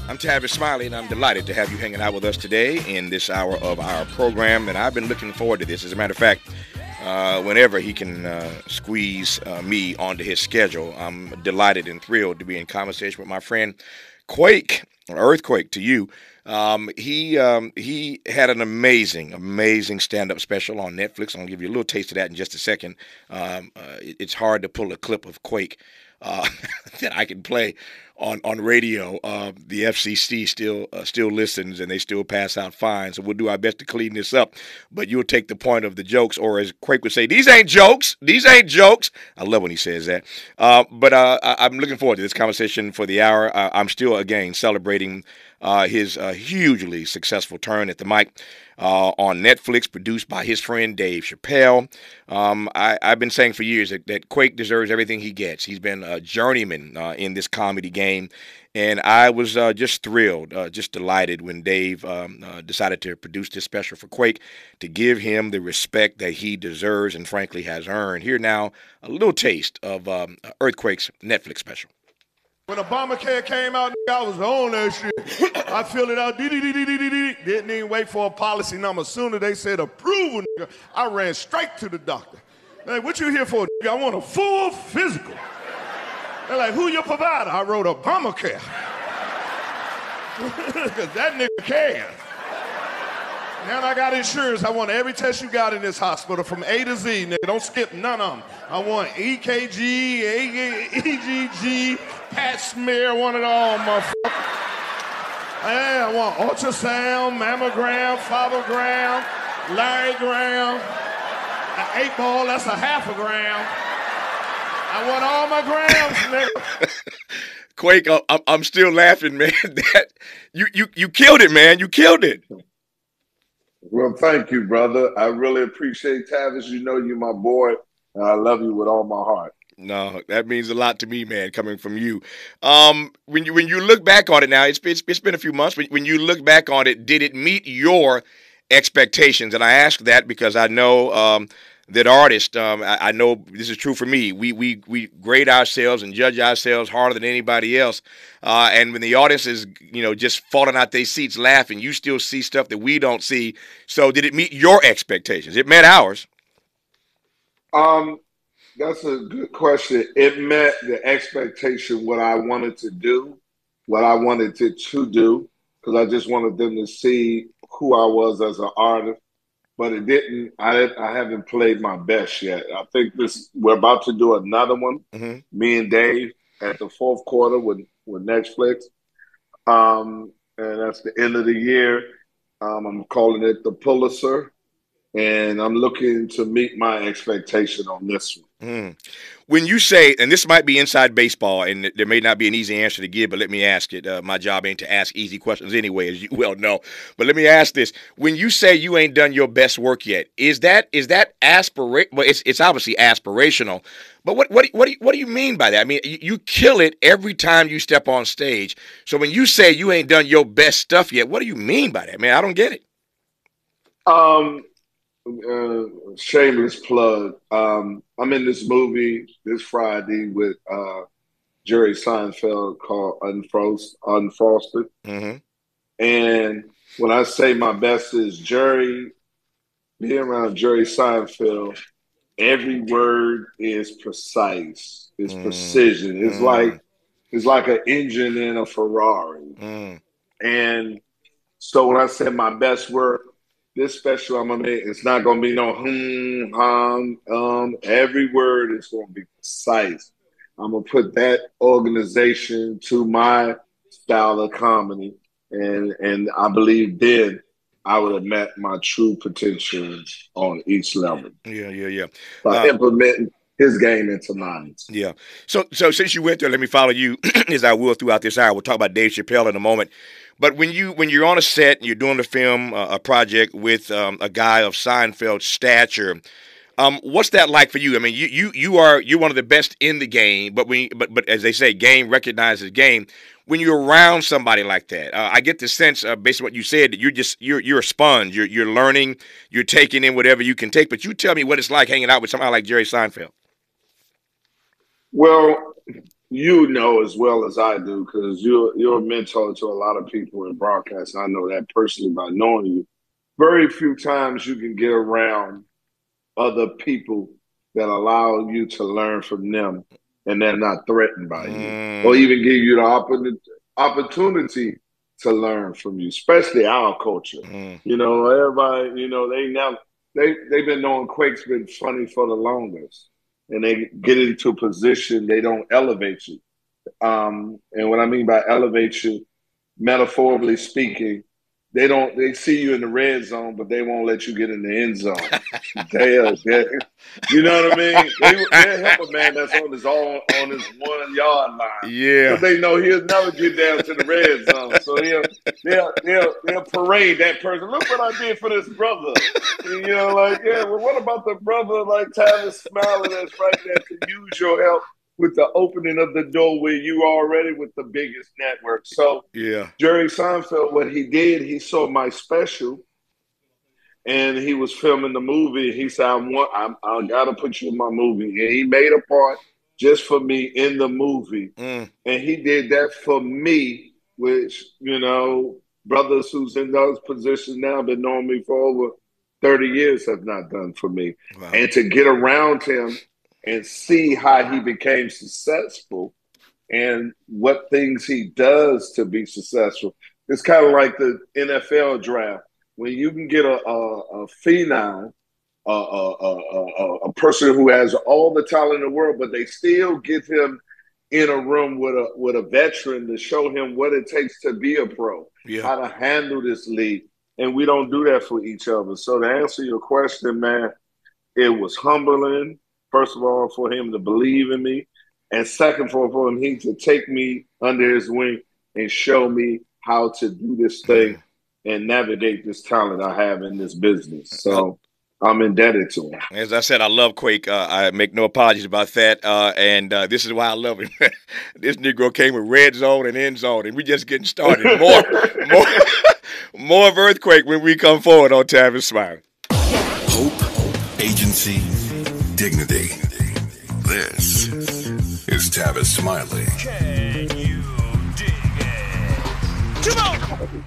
I'm Tavis Smiley, and I'm delighted to have you hanging out with us today in this hour of our program. And I've been looking forward to this. As a matter of fact, whenever he can squeeze me onto his schedule, I'm delighted and thrilled to be in conversation with my friend Quake, or Earthquake to you. He had an amazing stand-up special on Netflix. I'm gonna give you a little taste of that in just a second. It's hard to pull a clip of Quake that I can play on radio. The FCC still listens and they still pass out fines. So we'll do our best to clean this up. But you'll take the point of the jokes, or as Quake would say, these ain't jokes. These ain't jokes. I love when he says that. I'm looking forward to this conversation for the hour. I'm still again celebrating his hugely successful turn at the mic on Netflix, produced by his friend Dave Chappelle. I've been saying for years that Quake deserves everything he gets. He's been a journeyman in this comedy game, and I was just thrilled, just delighted when Dave decided to produce this special for Quake, to give him the respect that he deserves and frankly has earned. Here now, a little taste of Earthquake's Netflix special. When Obamacare came out, I was on that shit. I filled it out, didn't even wait for a policy number. Sooner they said approval, nigga, I ran straight to the doctor. Hey, what you here for, nigga? I want a full physical. They're like, who your provider? I wrote Obamacare. Because that nigga cares. Now I got insurance. I want every test you got in this hospital from A to Z, nigga. Don't skip none of them. I want EKG, EGG, Pat smear, one of all, motherfucker. Hey, I want ultrasound, mammogram, fathogram, larrygram, an 8-ball, that's a half a gram. I want all my grams, nigga. Quake, I'm still laughing, man. That you killed it, man. You killed it. Well, thank you, brother. I really appreciate Tavis. You know you're my boy, and I love you with all my heart. No, that means a lot to me, man, coming from you. When you look back on it now, it's been a few months, but when you look back on it, did it meet your expectations? And I ask that because I know that artists, I know this is true for me. We grade ourselves and judge ourselves harder than anybody else. And when the audience is, just falling out their seats laughing, you still see stuff that we don't see. So did it meet your expectations? It met ours. That's a good question. It met the expectation, what I wanted to do, what I wanted it to do, because I just wanted them to see who I was as an artist. But it didn't. I haven't played my best yet. I think we're about to do another one. Mm-hmm. Me and Dave at the fourth quarter with Netflix, and that's the end of the year. I'm calling it the Pulitzer, and I'm looking to meet my expectation on this one. Mm. When you say, and this might be inside baseball, and there may not be an easy answer to give, but let me ask it. My job ain't to ask easy questions anyway, as you well know. But let me ask this: when you say you ain't done your best work yet, is that aspirate? Well, it's obviously aspirational. But what do you mean by that? I mean, you kill it every time you step on stage. So when you say you ain't done your best stuff yet, what do you mean by that, man? I don't get it. Shameless plug. I'm in this movie this Friday with Jerry Seinfeld called Unfrosted. Mm-hmm. And when I say my best is being around Jerry Seinfeld, every word is precise. It's precision. It's like an engine in a Ferrari. And so when I say my best work, this special I'm gonna make, it's not gonna be no every word is gonna be precise. I'm gonna put that organization to my style of comedy, and I believe then I would have met my true potential on each level. Yeah. By implementing his game into mine. Yeah. So since you went there, let me follow you as I will throughout this hour. We'll talk about Dave Chappelle in a moment. But when you're on a set and you're doing a film, a project with a guy of Seinfeld's stature, what's that like for you? I mean, you're one of the best in the game, but as they say, game recognizes game. When you're around somebody like that, I get the sense, based on what you said, that you're a sponge. You're learning, you're taking in whatever you can take. But you tell me what it's like hanging out with somebody like Jerry Seinfeld. Well, you know as well as I do, because you're a mentor to a lot of people in broadcast. I know that personally by knowing you. Very few times you can get around other people that allow you to learn from them, and they're not threatened by you, or Mm, even give you the opportunity to learn from you, especially our culture. mm, You know, everybody, they've been knowing Quake's been funny for the longest, and they get into a position they don't elevate you. And what I mean by elevate you, metaphorically speaking, they see you in the red zone, but they won't let you get in the end zone. They you know what I mean? They help a man that's on his 1 yard line because yeah. they know he'll never get down to the red zone. So they'll parade that person. Look what I did for this brother. And, like, yeah, well, what about the brother like Tavis Smiley that's right there to use your help with the opening of the door where you already with the biggest network. So Yeah. Jerry Seinfeld, what he did, he saw my special and he was filming the movie. He said, I got to put you in my movie. And he made a part just for me in the movie. Mm, And he did that for me, which, brothers who's in those positions now been knowing me for over 30 years have not done for me. wow. And to get around him and see how he became successful and what things he does to be successful. It's kind of like the NFL draft. When you can get a phenom, a person who has all the talent in the world, but they still get him in a room with a veteran to show him what it takes to be a pro, Yeah. how to handle this league. And we don't do that for each other. So to answer your question, man, it was humbling, first of all, for him to believe in me. And second, for him to take me under his wing and show me how to do this thing Mm. and navigate this talent I have in this business. Uh, So I'm indebted to him. As I said, I love Quake. I make no apologies about that. And this is why I love him. This Negro came with red zone and end zone, and we just getting started. More, more of Earthquake when we come forward on Tavis Smiley. Hope, agency, dignity. This is Tavis Smiley. Can you dig it? Come on!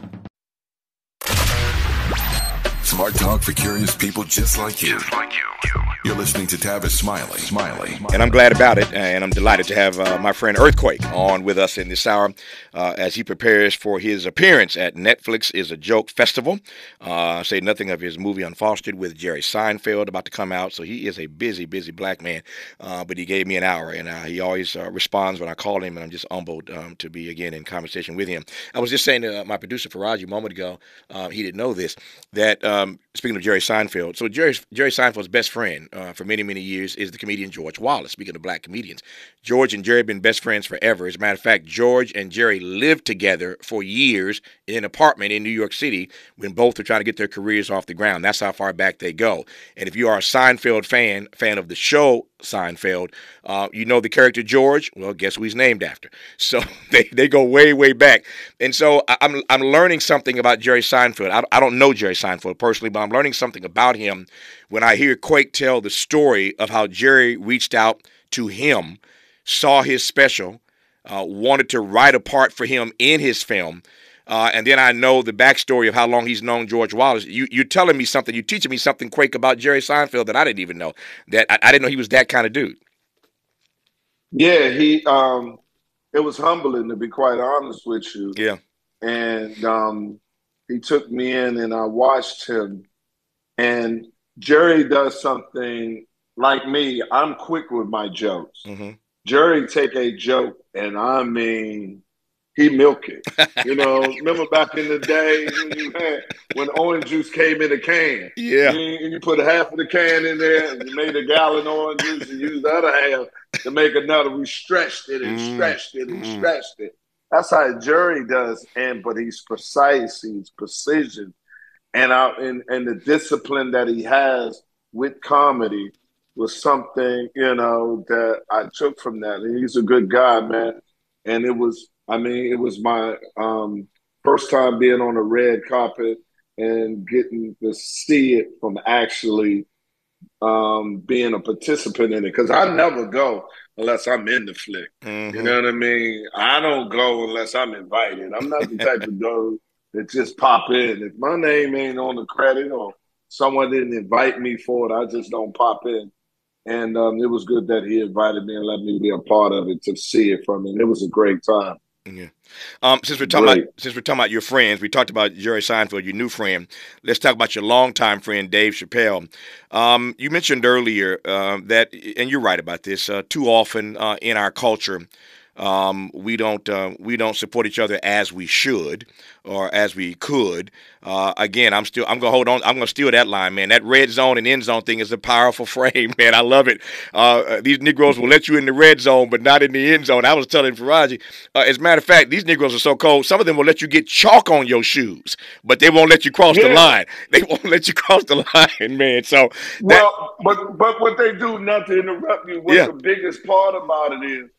Smart talk for curious people just like you. You're listening to Tavis Smiley. And I'm glad about it, and I'm delighted to have my friend Earthquake on with us in this hour as he prepares for his appearance at Netflix is a Joke Festival. Say nothing of his movie Unfostered with Jerry Seinfeld about to come out, so he is a busy black man, but he gave me an hour, and he always responds when I call him, and I'm just humbled to be again in conversation with him. I was just saying to my producer Faraji a moment ago, he didn't know this, that speaking of Jerry Seinfeld, so Jerry Seinfeld's best friend for many years is the comedian George Wallace. Speaking of black comedians, George and Jerry have been best friends forever. As a matter of fact, George and Jerry lived together for years in an apartment in New York City when both were trying to get their careers off the ground. That's how far back they go. And if you are a Seinfeld fan of the show Seinfeld, you know the character George. Well, guess who he's named after? So they go way back. And so I'm learning something about Jerry Seinfeld. I don't know Jerry Seinfeld personally, but I'm learning something about him when I hear Quake tell the story of how Jerry reached out to him, saw his special, wanted to write a part for him in his film. And then I know the backstory of how long he's known George Wallace. You're telling me something, you're teaching me something, Quake, about Jerry Seinfeld that I didn't even know. That I didn't know he was that kind of dude. Yeah, it was humbling, to be quite honest with you. Yeah. And he took me in and I watched him. And Jerry does something like me. I'm quick with my jokes. Mm-hmm. Jerry take a joke and I mean, he milk it. Remember back in the day when orange juice came in a can. Yeah. You put half of the can in there and you made a gallon orange juice and used the other half to make another. We stretched it and stretched it and stretched it. That's how Jerry does. But he's precise, he's precision. And the discipline that he has with comedy was something, that I took from that. And he's a good guy, man. And it was my first time being on a red carpet and getting to see it from actually being a participant in it, because I never go unless I'm in the flick. You know what I mean? I don't go unless I'm invited. I'm not the type of dude that just pop in. If my name ain't on the credit or someone didn't invite me for it, I just don't pop in. And it was good that he invited me and let me be a part of it to see it from him. It was a great time. Yeah. Great. Since we're talking about your friends, we talked about Jerry Seinfeld, your new friend. Let's talk about your longtime friend, Dave Chappelle. You mentioned earlier that, and you're right about this. Too often in our culture, we don't support each other as we should or as we could. Again, I'm gonna hold on. I'm gonna steal that line, man. That red zone and end zone thing is a powerful frame, man. I love it. These Negroes will let you in the red zone, but not in the end zone. I was telling Faraji, as a matter of fact, these Negroes are so cold. Some of them will let you get chalk on your shoes, but they won't let you cross the line. They won't let you cross the line, man. So but what they do, not to interrupt you, what the biggest part about it is,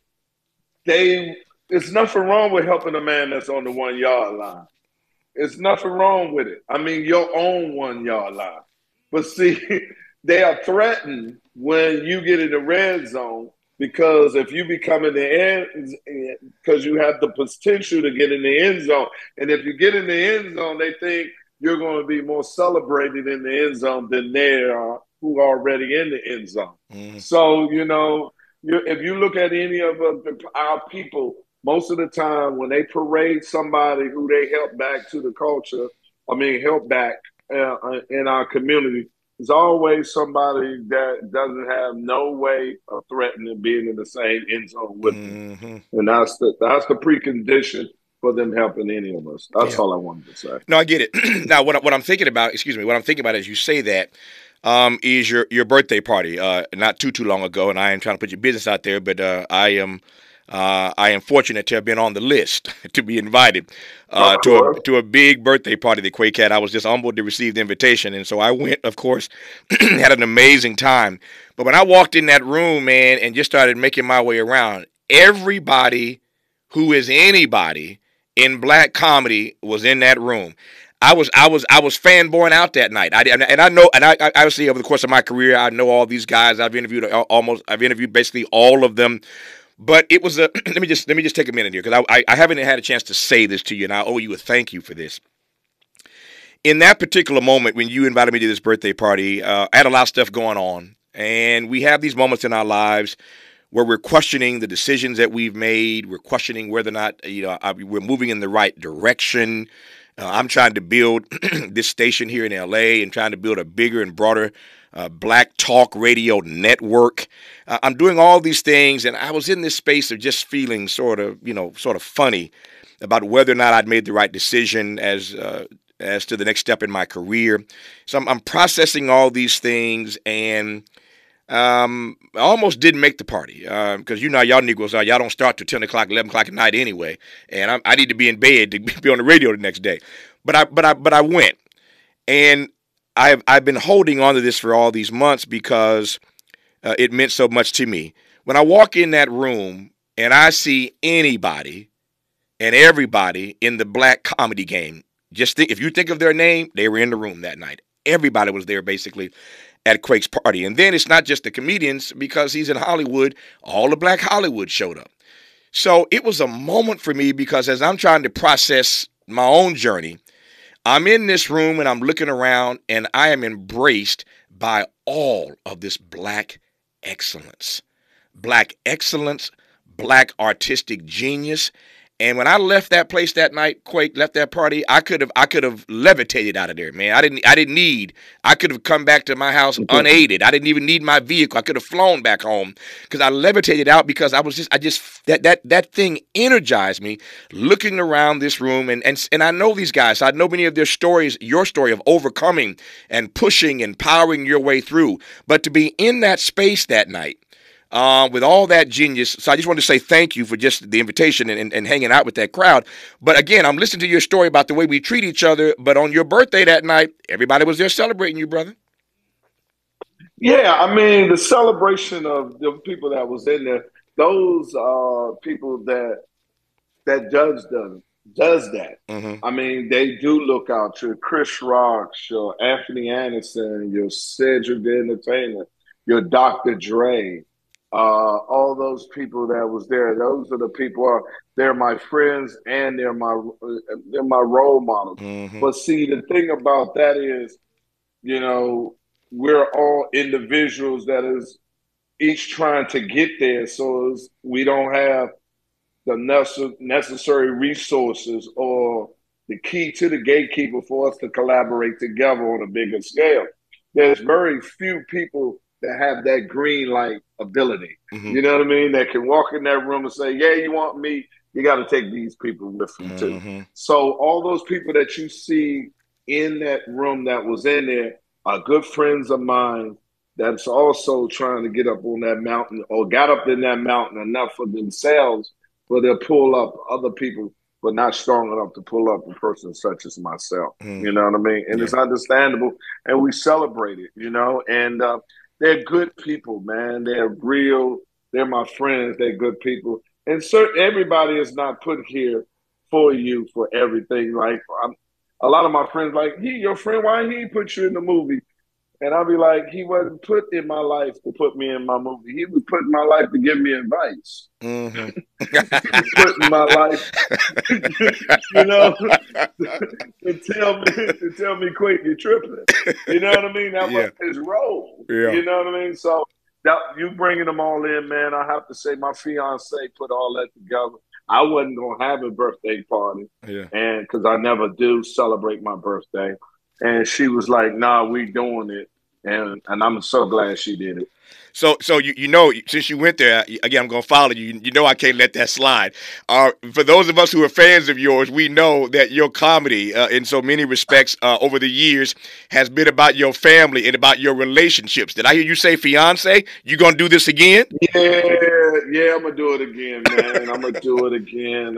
there's nothing wrong with helping a man that's on the 1 yard line. There's nothing wrong with it. I mean, your own 1 yard line. But see, they are threatened when you get in the red zone, because if you become in the end, because you have the potential to get in the end zone. And if you get in the end zone, they think you're going to be more celebrated in the end zone than they are who are already in the end zone. So, if you look at any of our people, most of the time when they parade somebody who they help back to the culture, help back in our community, there's always somebody that doesn't have no way of threatening being in the same end zone with them. And that's the precondition for them helping any of us. That's all I wanted to say. No, I get it. Now, what I'm thinking about, as you say that, is your birthday party not too long ago, and I am trying to put your business out there, but I am fortunate to have been on the list to be invited to a big birthday party that Quake had. I was just humbled to receive the invitation, and so I went, of course, had an amazing time. But when I walked in that room, man, and just started making my way around, everybody who is anybody in black comedy was in that room. I was fanboying out that night. I obviously over the course of my career, I know all these guys. I've interviewed basically all of them. But it was let me just take a minute here, because I haven't had a chance to say this to you, and I owe you a thank you for this. In that particular moment when you invited me to this birthday party, I had a lot of stuff going on, and we have these moments in our lives where we're questioning the decisions that we've made. We're questioning whether or not we're moving in the right direction. I'm trying to build this station here in LA and trying to build a bigger and broader black talk radio network. I'm doing all these things, and I was in this space of just feeling sort of funny about whether or not I'd made the right decision as to the next step in my career. So I'm processing all these things, and I almost didn't make the party because y'all Negroes y'all don't start till 10 o'clock, 11 o'clock at night anyway, and I need to be in bed to be on the radio the next day. But I went, and I've been holding on to this for all these months because it meant so much to me. When I walk in that room and I see anybody and everybody in the black comedy game, if you think of their name, they were in the room that night. Everybody was there basically at Quake's party. And then it's not just the comedians, because he's in Hollywood, all the black Hollywood showed up. So it was a moment for me, because as I'm trying to process my own journey, I'm in this room and I'm looking around, and I am embraced by all of this black excellence, black artistic genius. And when I left that place that night, Quake left that party, I could have levitated out of there, man. I could have come back to my house unaided. I didn't even need my vehicle. I could have flown back home, because I levitated out, because that thing energized me looking around this room. And I know these guys. I know many of their stories, your story of overcoming and pushing and powering your way through. But to be in that space that night, with all that genius. So I just wanted to say thank you for just the invitation and hanging out with that crowd. But again, I'm listening to your story about the way we treat each other. But on your birthday that night, everybody was there celebrating you, brother. Yeah, I mean, the celebration of the people that was in there, those people that judged them, does that. Mm-hmm. I mean, they do look out. Your Chris Rock, your Anthony Anderson, your Cedric the Entertainer, your Dr. Dre, all those people that was there. Those are the people. They're my friends and they're my role models. Mm-hmm. But see, the thing about that is, you know, we're all individuals that is each trying to get there. So we don't have the necessary resources or the key to the gatekeeper for us to collaborate together on a bigger scale. There's very few people that have that green light ability. Mm-hmm. You know what I mean? That can walk in that room and say, yeah, you want me? You got to take these people with you too. Mm-hmm. So all those people that you see in that room that was in there are good friends of mine that's also trying to get up on that mountain or got up in that mountain enough for themselves but they'll pull up other people, but not strong enough to pull up a person such as myself. Mm-hmm. You know what I mean? And Yeah. it's understandable, and we celebrate it. You know, and they're good people, man. They're real. They're my friends. They're good people, and everybody is not put here for you for everything. Like a lot of my friends, like he, your friend, why he put you in the movie? And I'll be like, he wasn't put in my life to put me in my movie. He was put in my life to give me advice. Mm-hmm. He was put in my life, you know, to tell me, quick, you're tripping. You know what I mean? That Yeah. was his role. Yeah. You know what I mean? So that you bringing them all in, man. I have to say, my fiance put all that together. I wasn't gonna have a birthday party, Yeah. and because I never do celebrate my birthday, and she was like, "Nah, we doing it." And I'm so glad she did it. So you know, since you went there again, I'm gonna follow you. You know, I can't let that slide. For those of us who are fans of yours, we know that your comedy, in so many respects, over the years, has been about your family and about your relationships. Did I hear you say, fiance? You gonna do this again? Yeah, I'm gonna do it again, man. I'm gonna do it again.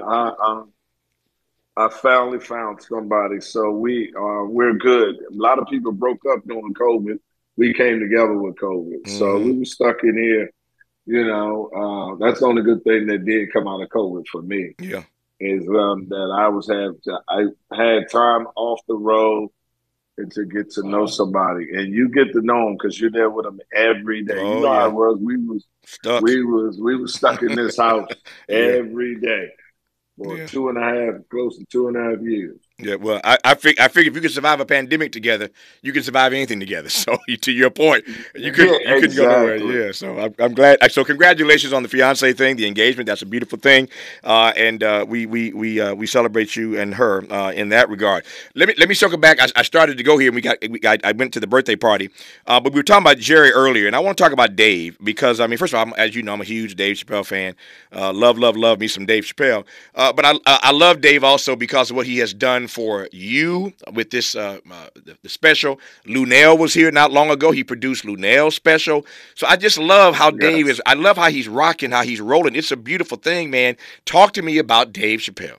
I finally found somebody, so we're good. A lot of people broke up during COVID. We came together with COVID, so Mm-hmm. we were stuck in here. You know, that's the only good thing that did come out of COVID for me Yeah. is that I had time off the road and to get to know somebody, and you get to know them because you're there with them every day. You Oh know how yeah. it was. Stuck. We was stuck in this house Yeah. every day for Yeah. close to 2.5 years. Yeah, well, I figure if you can survive a pandemic together, you can survive anything together. So to your point, Yeah, you couldn't go nowhere. exactly. Yeah, so I'm glad. So congratulations on the fiance thing, the engagement. That's a beautiful thing, and we celebrate you and her in that regard. Let me circle back. I started to go here, and I went to the birthday party, but we were talking about Jerry earlier, and I want to talk about Dave because I mean, first of all, as you know, I'm a huge Dave Chappelle fan. Love me some Dave Chappelle. But I love Dave also because of what he has done for you with this the special. Lunel was here not long ago. He produced Lunel's special. So I just love how Dave Yes. is. I love how he's rocking, how he's rolling. It's a beautiful thing, man. Talk to me about Dave Chappelle.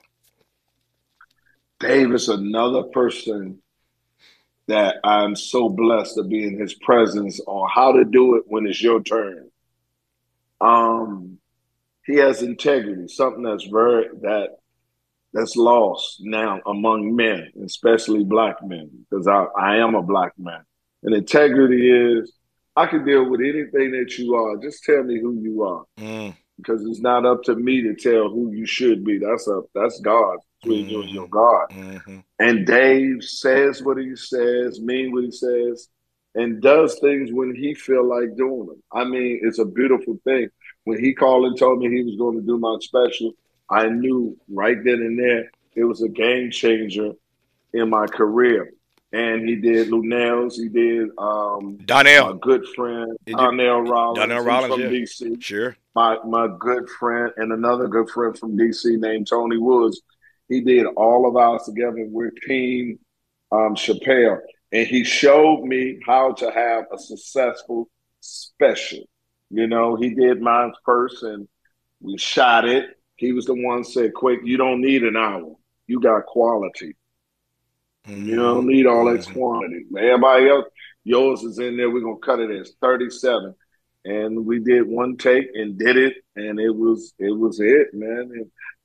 Dave is another person that I'm so blessed to be in his presence on how to do it when it's your turn. Um, he has integrity, something that's lost now among men, especially black men, because I am a black man. And integrity is I can deal with anything that you are. Just tell me who you are. Mm, Because it's not up to me to tell who you should be. That's God between you and mm-hmm, your God. mm-hmm. And Dave says what he says, mean what he says, and does things when he feel like doing them. I mean, it's a beautiful thing. When he called and told me he was going to do my special, I knew right then and there it was a game changer in my career. And he did Lunel's, he did my Donnell, good friend did you? Donnell Donnell Rollins. He's Rollins, from yeah, DC. sure. My good friend and another good friend from DC named Tony Woods. He did all of ours together. We're Team Chappelle, and he showed me how to have a successful special. You know, he did mine first, and we shot it. He was the one who said, "Quick, you don't need an hour. You got quality. You Mm-hmm, don't need all that mm-hmm. quantity. Everybody else, yours is in there. We're gonna cut it as 37." And we did one take and did it, and it was it, man. And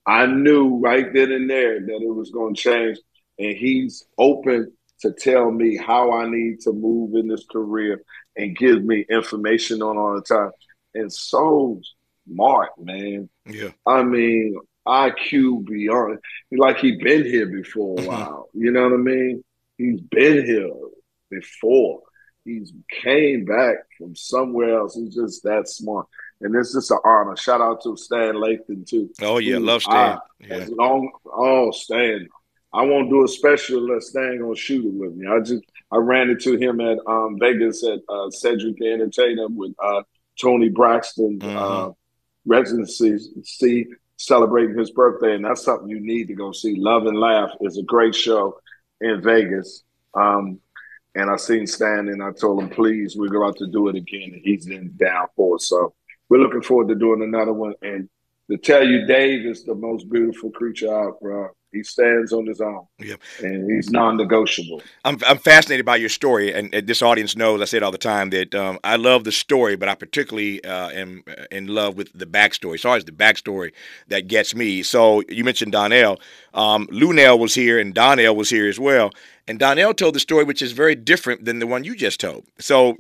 I knew right then and there that it was going to change, and he's open to tell me how I need to move in this career and give me information on all the time. And so smart, man. Yeah. I mean, IQ beyond, like he been here before a Mhm. while. You know what I mean? He's been here before. He's came back from somewhere else. He's just that smart. And it's just an honor. Shout out to Stan Lathan too. Oh yeah, Who love Stan. as Yeah. long Stan. I won't do a special unless Stan gonna shoot it with me. I ran into him at Vegas at Cedric the Entertainer with Tony Braxton's Hmm. residency celebrating his birthday, and that's something you need to go see. Love and Laugh is a great show in Vegas. And I seen Stan, and I told him, please, we're about to do it again, and he's in down for it. So we're looking forward to doing another one. And to tell you, Dave is the most beautiful creature out, bro. He stands on his own, Yeah. and he's non-negotiable. I'm fascinated by your story, and this audience knows I say it all the time that I love the story, but I particularly am in love with the backstory. It's always the backstory that gets me. So you mentioned Donnell. Lunell was here, and Donnell was here as well. And Donnell told the story, which is very different than the one you just told. So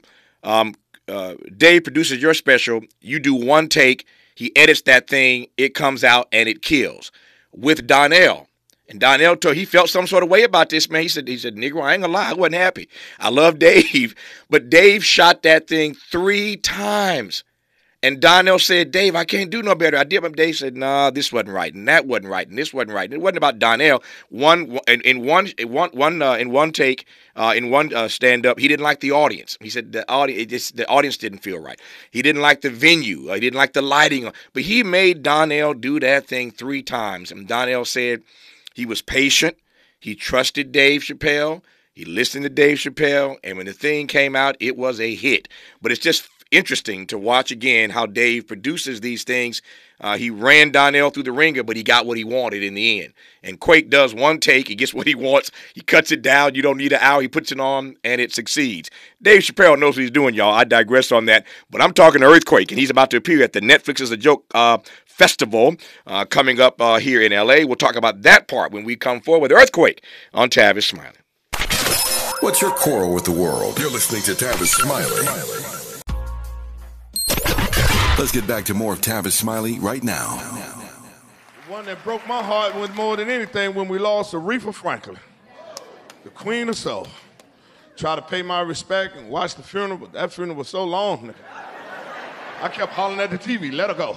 Dave produces your special. You do one take. He edits that thing. It comes out, and it kills. With Donnell. And Donnell told he felt some sort of way about this, man. He said, Negro, I ain't gonna lie, I wasn't happy. I love Dave, but Dave shot that thing 3 times. And Donnell said, Dave, I can't do no better. I did, but Dave said, nah, this wasn't right, and that wasn't right, and this wasn't right. And it wasn't about Donnell. In one take, in one stand up, he didn't like the audience. He said the audience didn't feel right. He didn't like the venue. He didn't like the lighting. But he made Donnell do that thing 3 times. And Donnell said he was patient. He trusted Dave Chappelle. He listened to Dave Chappelle. And when the thing came out, it was a hit. But it's just interesting to watch again how Dave produces these things. He ran Donnell through the ringer, but he got what he wanted in the end. And Quake does one take. He gets what he wants. He cuts it down. You don't need an hour. He puts it on, and it succeeds. Dave Chappelle knows what he's doing, y'all. I digress on that. But I'm talking to Earthquake, and he's about to appear at the Netflix is a Joke Festival coming up here in L.A. We'll talk about that part when we come forward with Earthquake on Tavis Smiley. What's your quarrel with the world? You're listening to Tavis Smiley. Let's get back to more of Tavis Smiley right now. The one that broke my heart was more than anything when we lost Aretha Franklin, the queen of soul. Tried to pay my respect and watch the funeral, but that funeral was so long. I kept hollering at the TV, let her go.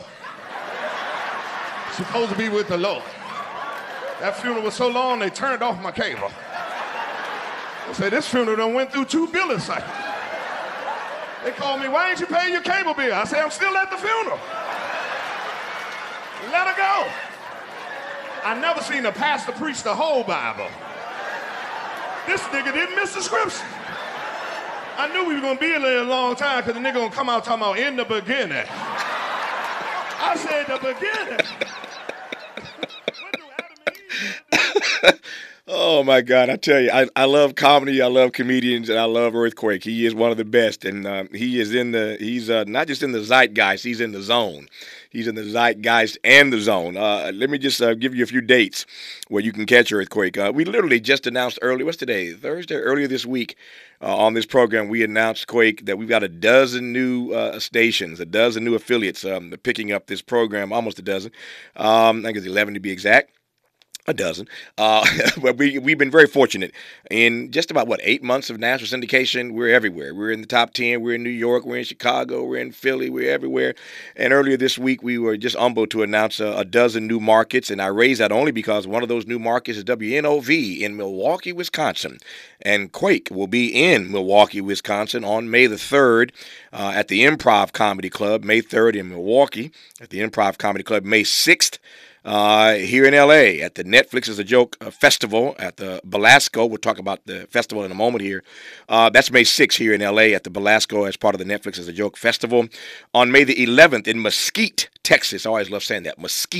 She's supposed to be with the Lord. That funeral was so long, they turned off my cable. I said, this funeral done went through 2 billing cycles. They called me, why ain't you paying your cable bill? I said, I'm still at the funeral. Let her go. I never seen a pastor preach the whole Bible. This nigga didn't miss the scripture. I knew we were gonna be in there a long time because the nigga gonna come out talking about in the beginning. I said the beginning. What do Adam and Eve do? Oh my God! I tell you, I love comedy. I love comedians, and I love Earthquake. He is one of the best, and he's not just in the zeitgeist. He's in the zone. He's in the zeitgeist and the zone. Let me just give you a few dates where you can catch Earthquake. We literally just announced what's today? Thursday, earlier this week. On this program, we announced, Quake, that we've got a dozen new stations, a dozen new affiliates picking up this program, almost a dozen. I think it's 11 to be exact. A dozen. But we've been very fortunate. In just about, 8 months of national syndication, we're everywhere. We're in the top 10. We're in New York. We're in Chicago. We're in Philly. We're everywhere. And earlier this week, we were just humbled to announce a dozen new markets. And I raise that only because one of those new markets is WNOV in Milwaukee, Wisconsin. And Quake will be in Milwaukee, Wisconsin on May the 3rd at the Improv Comedy Club. May 3rd in Milwaukee at the Improv Comedy Club. May 6th. Here in L.A. at the Netflix is a Joke Festival at the Belasco. We'll talk about the festival in a moment here. That's May 6th here in L.A. at the Belasco as part of the Netflix is a Joke Festival. On May the 11th in Mesquite, Texas. I always love saying that. Mesquite,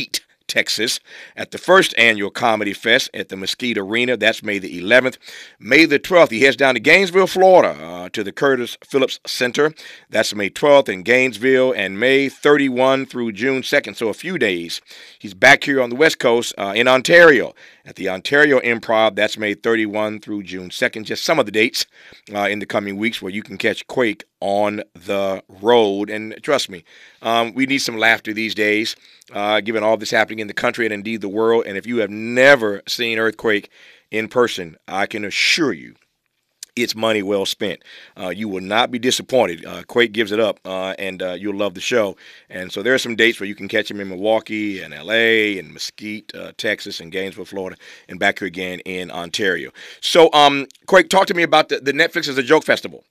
Texas, at the first annual Comedy Fest at the Mesquite Arena. That's May the 11th. May the 12th, he heads down to Gainesville, Florida, to the Curtis Phillips Center. That's May 12th in Gainesville, and May 31 through June 2nd, so a few days. He's back here on the West Coast in Ontario at the Ontario Improv. That's May 31 through June 2nd. Just some of the dates in the coming weeks where you can catch Quake on the road. And trust me, we need some laughter these days, given all this happening in the country and indeed the world. And if you have never seen Earthquake in person, I can assure you it's money well spent. You will not be disappointed. Quake gives it up, and you'll love the show. And so there are some dates where you can catch him in Milwaukee and L.A. and Mesquite, Texas, and Gainesville, Florida, and back here again in Ontario. So, Quake, talk to me about the Netflix is a Joke Festival.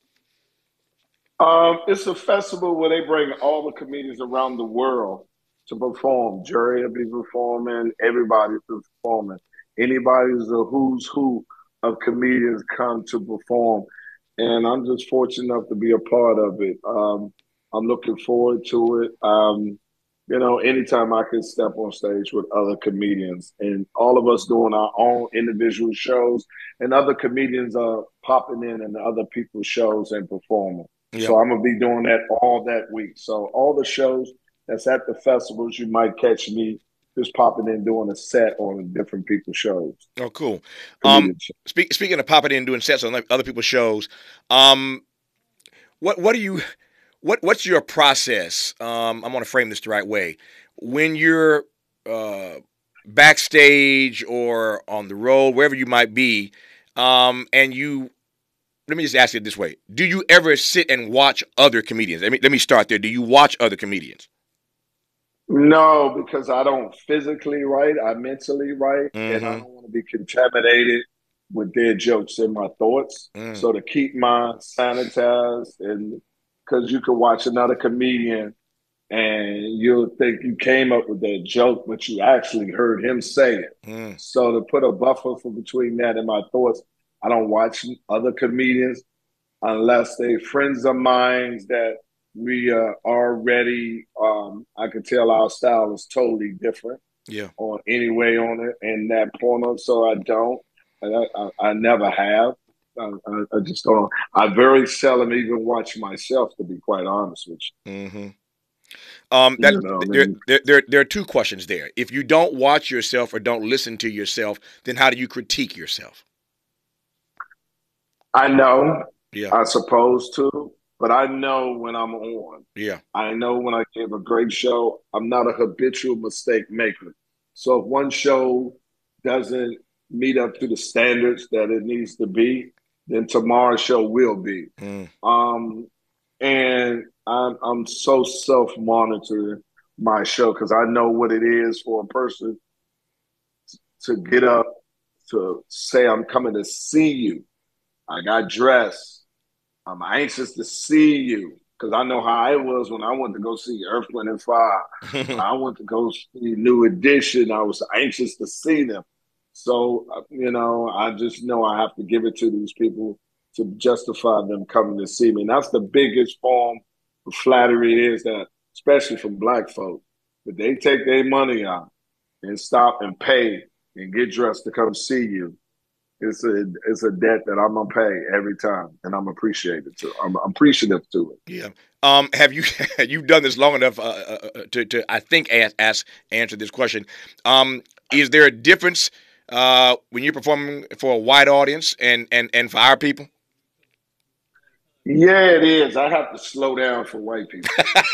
It's a festival where they bring all the comedians around the world to perform. Jerry will be performing. Everybody's performing. Anybody's a who's who of comedians come to perform. And I'm just fortunate enough to be a part of it. I'm looking forward to it. Anytime I can step on stage with other comedians and all of us doing our own individual shows and other comedians are popping in other people's shows and performing. Yep. So I'm going to be doing that all that week. So all the shows that's at the festivals, you might catch me just popping in doing a set on different people's shows. Oh, cool. Speaking of popping in doing sets on other people's shows, what's your process? I'm going to frame this the right way. When you're backstage or on the road, wherever you might be, let me just ask it this way. Do you ever sit and watch other comedians? Let me start there. Do you watch other comedians? No, because I don't physically write. I mentally write, and I don't want to be contaminated with their jokes in my thoughts. So to keep mine sanitized, and because you can watch another comedian and you'll think you came up with that joke, but you actually heard him say it. So to put a buffer between that and my thoughts, I don't watch other comedians unless they're friends of mine that we are already, I can tell our style is totally different. Yeah. Or any way on it in that corner. So I don't. I never have. I just don't. I very seldom even watch myself, to be quite honest with you. There are two questions there. If you don't watch yourself or don't listen to yourself, then how do you critique yourself? I know. Yeah. I'm supposed to. But I know when I'm on. Yeah. I know when I give a great show. I'm not a habitual mistake maker. So if one show doesn't meet up to the standards that it needs to be, then tomorrow's show will be. And I'm so self-monitoring my show because I know what it is for a person to get up to say, I'm coming to see you. I got dressed. I'm anxious to see you because I know how it was when I went to go see Earth, Wind & Fire. When I went to go see New Edition, I was anxious to see them. So, I just know I have to give it to these people to justify them coming to see me. And that's the biggest form of flattery is that, especially from Black folk, that they take their money out and stop and pay and get dressed to come see you. It's a debt that I'm gonna pay every time, and I'm appreciative to. I'm appreciative to it. Yeah. Have you've done this long enough to I think answer this question? Is there a difference when you're performing for a white audience and for our people? Yeah, it is. I have to slow down for white people.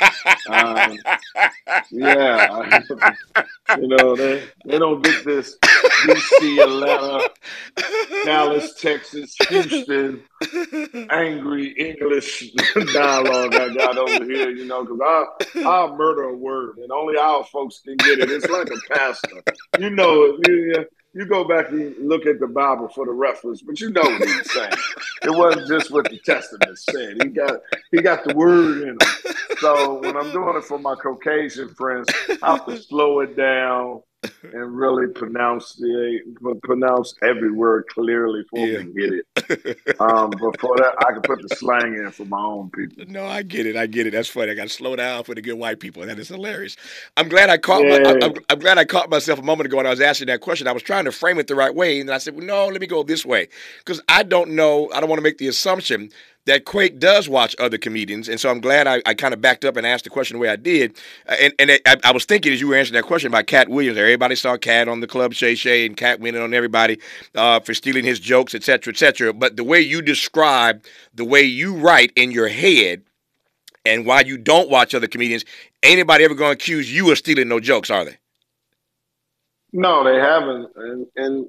They don't get this DC, Atlanta, Dallas, Texas, Houston, angry English dialogue I got over here, because I'll murder a word and only our folks can get it. It's like a pastor. You go back and look at the Bible for the reference, but you know what he was saying. It wasn't just what the Testament said. He got the word in him. So when I'm doing it for my Caucasian friends, I have to slow it down and really pronounce every word clearly for Yeah. me to get it. Before that, I can put the slang in for my own people. No, I get it. I get it. That's funny. I got to slow down for the good white people. That is hilarious. I'm glad I caught my. Yeah, I'm glad I caught myself a moment ago when I was asking that question. I was trying to frame it the right way, and I said, "Well, no, let me go this way," because I don't know. I don't want to make the assumption that Quake does watch other comedians, and so I'm glad I kind of backed up and asked the question the way I did. I was thinking as you were answering that question about Cat Williams, everybody saw Cat on the club, Shay Shay, and Cat winning on everybody for stealing his jokes, et cetera, et cetera. But the way you describe the way you write in your head and why you don't watch other comedians, ain't anybody ever going to accuse you of stealing no jokes, are they? no, they haven't, and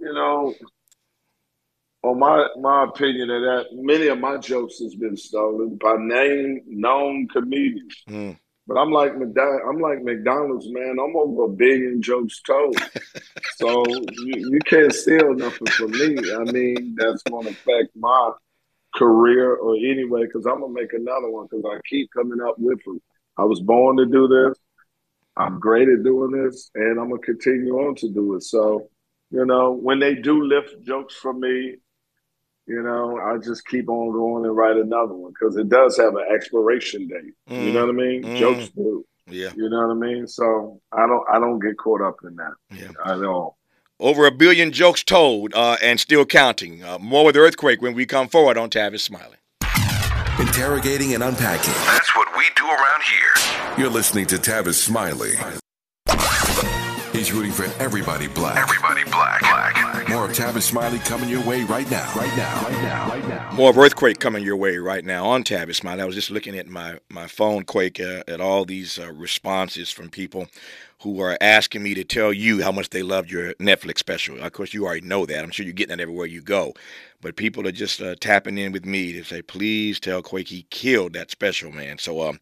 on my opinion of that, many of my jokes has been stolen by known comedians. Mm. But I'm like McDonald's, man. I'm over 1 billion jokes told. So you can't steal nothing from me. I mean, that's going to affect my career or anyway, because I'm going to make another one because I keep coming up with them. I was born to do this. I'm great at doing this, and I'm going to continue on to do it. So, when they do lift jokes from me, I just keep on going and write another one because it does have an expiration date. You know Mm. what I mean? Jokes Mm. do. Yeah. You know what I mean? So I don't get caught up in that Yeah. at all. Over 1 billion jokes told and still counting. More with Earthquake when we come forward on Tavis Smiley. Interrogating and unpacking. That's what we do around here. You're listening to Tavis Smiley. He's rooting for everybody black. Everybody black. More of Tavis Smiley coming your way right now. More of Earthquake coming your way right now on Tavis Smiley. I was just looking at my phone, Quake, at all these responses from people who are asking me to tell you how much they loved your Netflix special. Of course, you already know that. I'm sure you're getting that everywhere you go. But people are just tapping in with me to say, please tell Quake he killed that special, man. So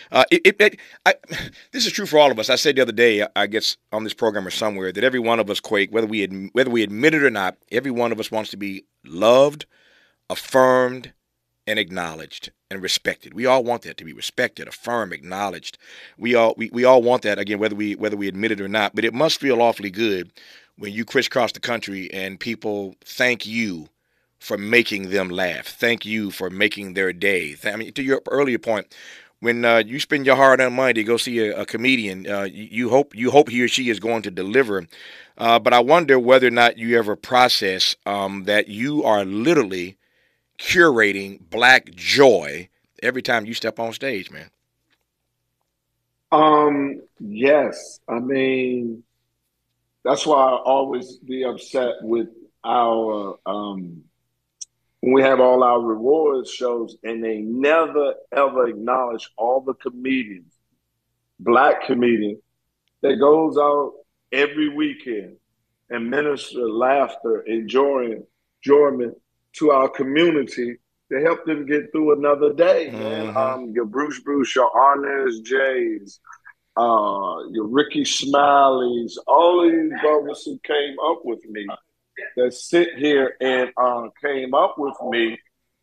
this is true for all of us. I said the other day, I guess on this program or somewhere, that every one of us, Quake, whether we admit it or not, every one of us wants to be loved, affirmed, and acknowledged and respected. We all want that, to be respected, affirmed, acknowledged. We all want that, again, whether we admit it or not. But it must feel awfully good when you crisscross the country and people thank you for making them laugh. Thank you for making their day. I mean, to your earlier point, when you spend your hard-earned money to go see a comedian, you hope he or she is going to deliver. But I wonder whether or not you ever process that you are literally curating black joy every time you step on stage, man. Yes. I mean, that's why I always be upset with our when we have all our rewards shows and they never ever acknowledge all the comedians, black comedians, that goes out every weekend and minister laughter, enjoyment to our community to help them get through another day, man. Mm-hmm. Your Bruce, your Arnez Jays, your Ricky Smileys, all of these brothers who came up with me, that sit here and came up with me,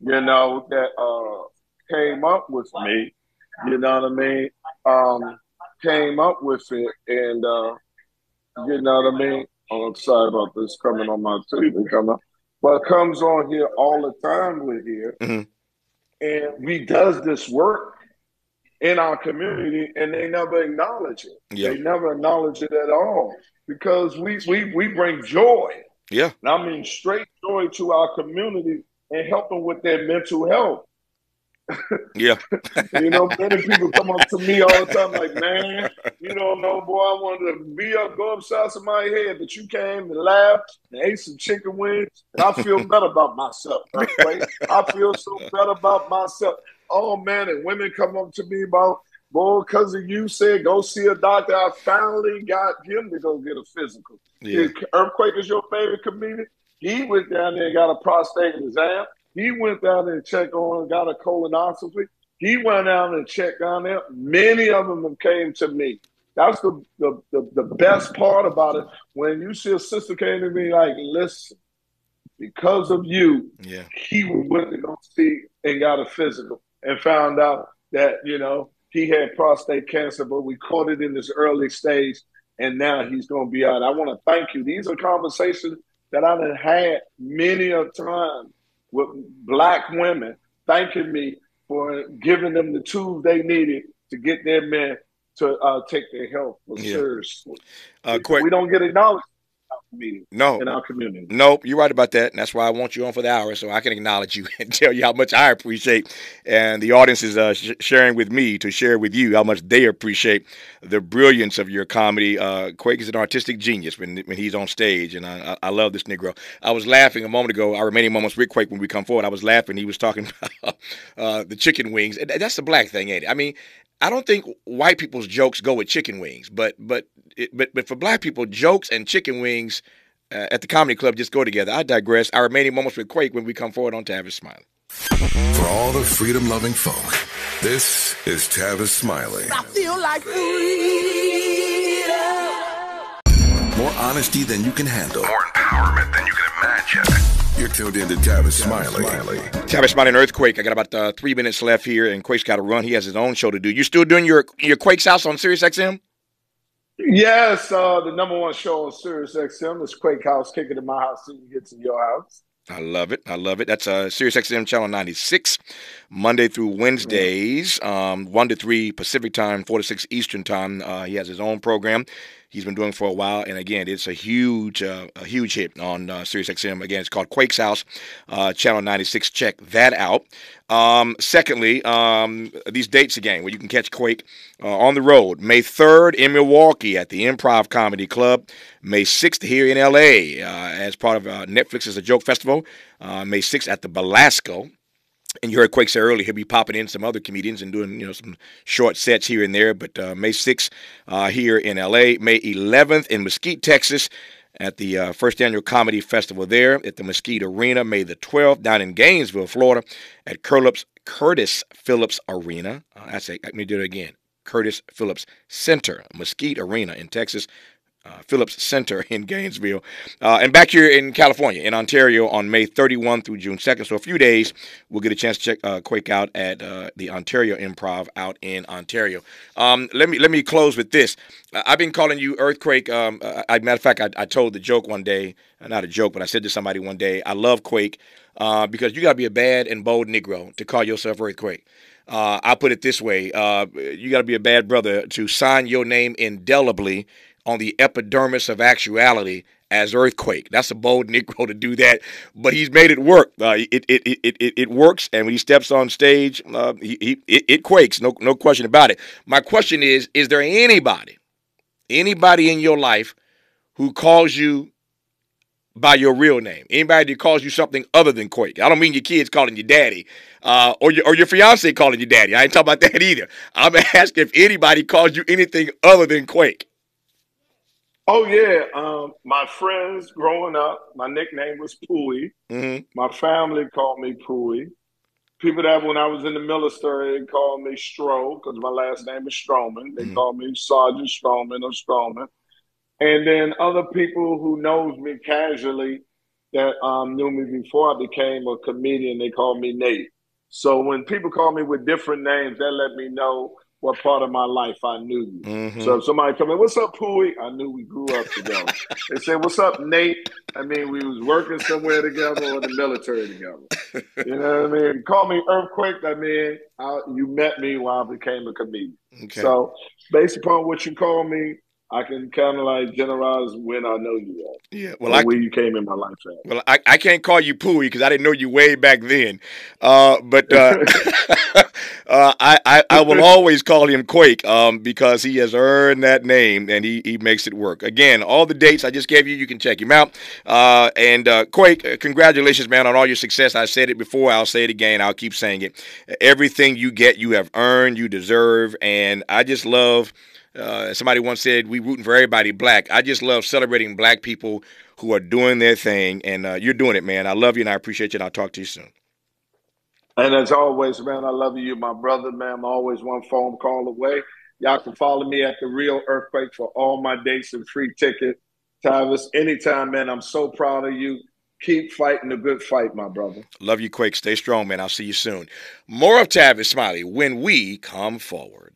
came up with me, you know what I mean? Came up with it, and you know what I mean? Oh, I'm sorry about this coming on my TV coming, but comes on here all the time. We're here, Mm-hmm. and we does this work in our community, and they never acknowledge it. Yeah. They never acknowledge it at all because we bring joy. Yeah. And I mean straight joy to our community and help them with their mental health. Yeah. Many people come up to me all the time like, man, you don't know, boy, I wanted to go upside somebody's head, but you came and laughed and ate some chicken wings, and I feel better about myself, right? I feel so better about myself. Oh, man, and women come up to me about, boy, because of you said go see a doctor, I finally got him to go get a physical. Yeah. Earthquake is your favorite comedian? He went down there and got a prostate exam. He went down there and checked on and got a colonoscopy. He went down and checked down there. Many of them have came to me. That's the best part about it. When you see a sister came to me like, listen, because of you, Yeah. he was willing to go see and got a physical and found out that, he had prostate cancer, but we caught it in this early stage. and now he's going to be out. I want to thank you. These are conversations that I've had many a time with black women thanking me for giving them the tools they needed to get their men to take their health seriously. We don't get acknowledged in our community. Nope, you're right about that. And that's why I want you on for the hour so I can acknowledge you and tell you how much I appreciate. And the audience is sharing with me to share with you how much they appreciate the brilliance of your comedy. Quake is an artistic genius when he's on stage, and I love this Negro. I was laughing a moment ago, our remaining moments with Quake when we come forward. I was laughing. He was talking about the chicken wings. That's the black thing, ain't it? I mean, I don't think white people's jokes go with chicken wings, but for black people, jokes and chicken wings at the comedy club just go together. I digress. Our remaining moments with Quake when we come forward on Tavis Smiley. For all the freedom-loving folk, this is Tavis Smiley. I feel like freedom. More honesty than you can handle. More empowerment than you can imagine. You're tuned into Tavis Smiley. Tavis Smiley and Earthquake. I got about 3 minutes left here, and Quake's got to run. He has his own show to do. You still doing your Quake's House on Sirius XM? Yes, the number one show on Sirius XM is Quake House. Kick it in my house and it gets in your house. I love it. That's Sirius XM channel 96, Monday through Wednesdays, 1 to 3 Pacific time, 4 to 6 Eastern time. He has his own program. He's been doing for a while, and again, it's a huge hit on Sirius XM. Again, it's called Quake's House, channel 96. Check that out. Secondly, these dates again, where you can catch Quake on the road. May 3rd in Milwaukee at the Improv Comedy Club. May 6th here in L.A. As part of Netflix's A Joke Festival. May 6th at the Belasco. And you heard Quake say earlier, he'll be popping in some other comedians and doing, some short sets here and there. But May 6th here in L.A., May 11th in Mesquite, Texas, at the first annual comedy festival there at the Mesquite Arena. May the 12th down in Gainesville, Florida, at Curtis Phillips Arena. Let me do it again. Curtis Phillips Center, Mesquite Arena in Texas. Phillips Center in Gainesville, and back here in California, in Ontario, on May 31 through June 2nd. So a few days, we'll get a chance to check Quake out at the Ontario Improv out in Ontario. Let me close with this. I've been calling you Earthquake. Matter of fact, I told the joke one day, not a joke, but I said to somebody one day, I love Quake because you got to be a bad and bold Negro to call yourself Earthquake. I put it this way. You got to be a bad brother to sign your name indelibly on the epidermis of actuality as Earthquake. That's a bold Negro to do that, but he's made it work. It works, and when he steps on stage, it quakes, no question about it. My question is there anybody in your life who calls you by your real name? Anybody that calls you something other than Quake? I don't mean your kids calling you daddy, or your fiance calling you daddy. I ain't talking about that either. I'm asking if anybody calls you anything other than Quake. Oh, yeah. My friends growing up, my nickname was Pooey. Mm-hmm. My family called me Pooey. People that when I was in the military called me Stro because my last name is Stroman. They called me Sergeant Stroman or Stroman. And then other people who knows me casually that knew me before I became a comedian, they called me Nate. So when people call me with different names, that let me know what part of my life I knew you. Mm-hmm. So if somebody come in, what's up, Pooey? I knew we grew up together. They say, what's up, Nate? I mean, we was working somewhere together or in the military together. You know what I mean? Call me Earthquake. I mean, you met me while I became a comedian. Okay. So based upon what you call me, I can kind of like generalize when I know you are. Yeah, well, where you came in my life at. Well, I can't call you Pooey because I didn't know you way back then. But I will always call him Quake because he has earned that name and he makes it work. Again, all the dates I just gave you can check him out. And Quake, congratulations, man, on all your success. I said it before. I'll say it again. I'll keep saying it. Everything you get, you have earned, you deserve. And I just love... somebody once said, we rooting for everybody black. I just love celebrating black people who are doing their thing, and you're doing it, man. I love you, and I appreciate you, and I'll talk to you soon. And as always, man, I love you, my brother, man. I'm always one phone call away. Y'all can follow me at The Real Earthquake for all my dates and free ticket. Tavis, anytime, man. I'm so proud of you. Keep fighting the good fight, my brother. Love you, Quake. Stay strong, man. I'll see you soon. More of Tavis Smiley when we come forward.